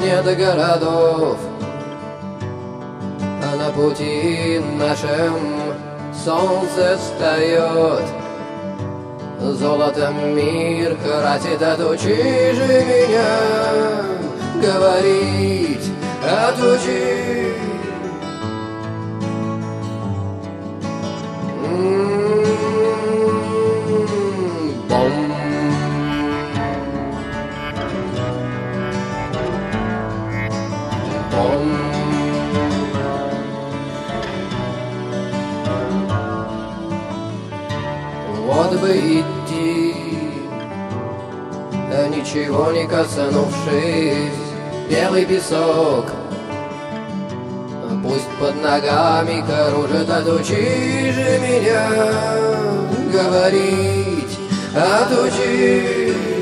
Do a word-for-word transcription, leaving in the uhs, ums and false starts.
нет городов, а на пути нашем солнце встает. Золотом мир красит, отучи же меня говорить, отучи. Бом. Бом. Вот бы идти, да ничего не коснувшись, белый песок, пусть под ногами кружит, отучи же меня говорить, отучи.